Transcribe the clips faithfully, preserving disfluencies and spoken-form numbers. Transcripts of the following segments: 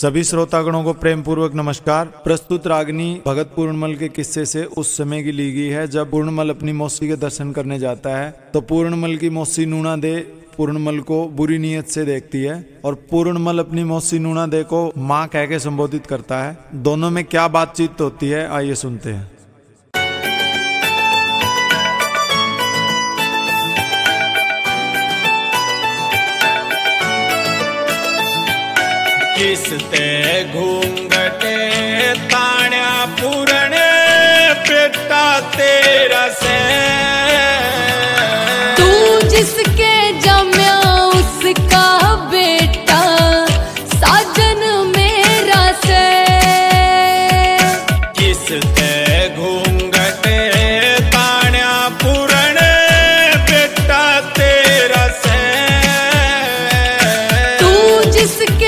सभी श्रोतागणों को प्रेम पूर्वक नमस्कार। प्रस्तुत रागनी भगत पूर्णमल के किस्से से उस समय की ली गई है जब पूर्णमल अपनी मौसी के दर्शन करने जाता है तो पूर्णमल की मौसी नूना दे पूर्णमल को बुरी नीयत से देखती है और पूर्णमल अपनी मौसी नूना दे को माँ कह के संबोधित करता है। दोनों में क्या बातचीत होती है आइए सुनते हैं। किसते घूंघटे ताण्या पूरण बेटा तेरा से तू जिसके जम्या उसका बेटा साजन मेरा से किसते घूंघटे ताण्या पूरण बेटा तेरा से तू जिसके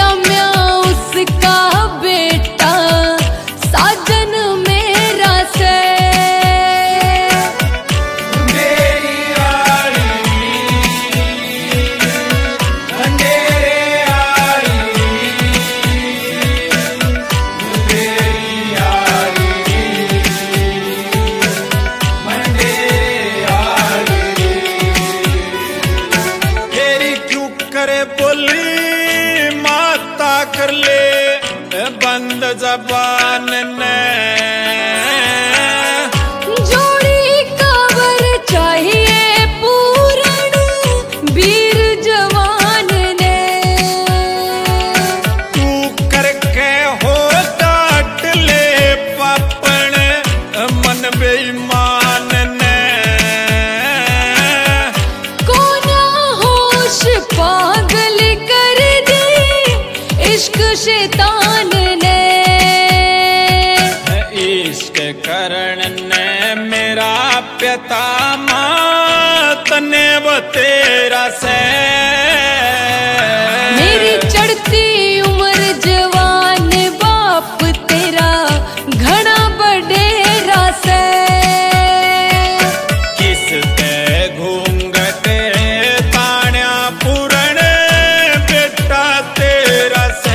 उसका बेटा साजन मेरा से मेरी आली अंधेरे आली मेरी आली मंडेरे आली तेरी क्यों करे बोली माता कर ले बंद जबान ने जोड़ी कवर चाहिए पूरण वीर जवान ने तू करके हो काट ले पापन मन बेईमान ने कोना होश पागल कर दी इश्क शैतान ने इश्क करण ने मेरा पिता मातने वो तेरा से मेरी चढ़ती उम्र जवान बाप तेरा घना बडेरा से किसते घूंघटे ताण्या पूरण बेटा तेरा से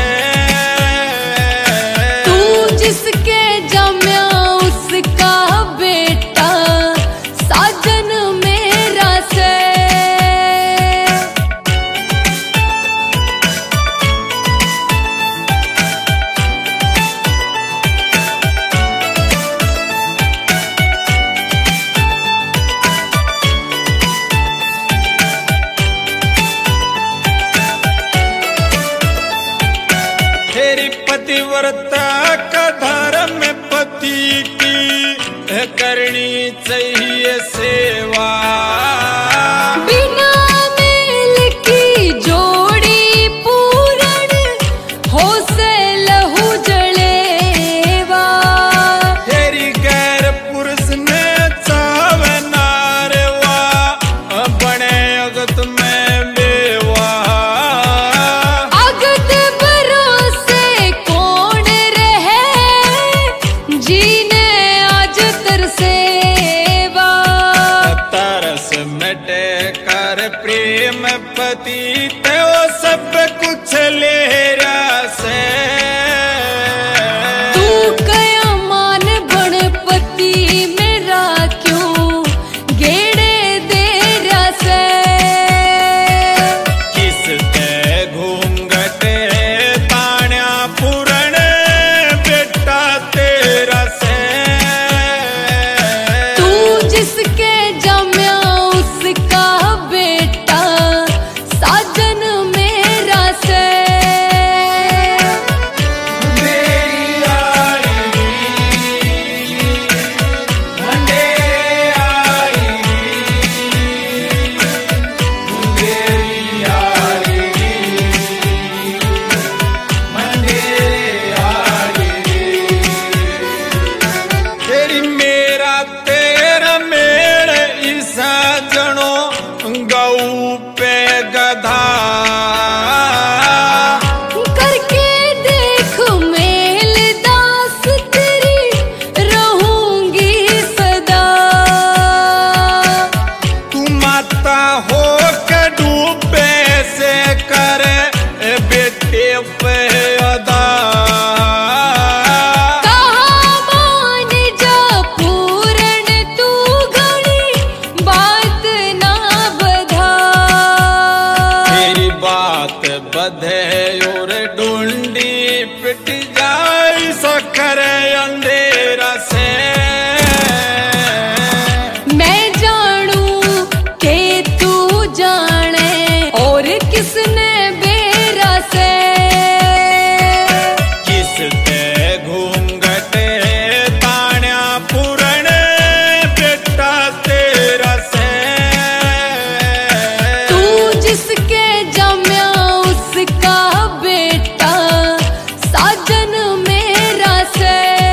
तू जिसके जम्या उसका बेटा साजन मेरा से तेरी पतिव्रता का धर्म पति की करनी चाहिए सेवा बिना मेल की जोड़ी पूरण हो से लहू जलेवा तेरी गैर पुरुष ने चावे नारवा बने अगत में बेवा अगत भरोसे कौन रहे जीने आज तरसेवा तरस मिटे कर प्रेम पति ते वो सब कुछ ले रहा से तू कया मान गणपति मेरा क्यों गेड़े दे रसे किसते घूंघटे ताण्या पूरण बेटा तेरा से तू जिसके जम्या उसका बेटा साजन मेरा से मेरी आली अंधेरे आली मेरी आली मंडेरे आली तेरी मेरा तेरा मेल ईसा जनो गऊ पे गधा करके देख मेल दास तेरी रहूंगी सदा तू माता हो के डूबे से करे बेटे पे अदा और ढूंढी पिट जाए सखर अंधेरा से। मैं जानू के तू जाने और किसने बेरा से। किसते घूंघटे ताण्या पूरण बेटा तेरा से। तू जिसके जम्या उसका बेटा साजन मेरा से।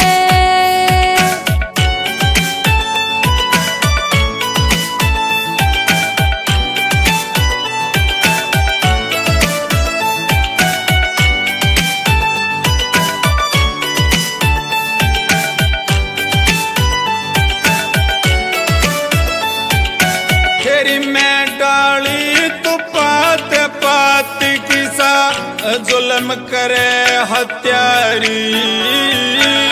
तेरी मैं डाली तो पात पात किसा जुल्म करे हत्यारी।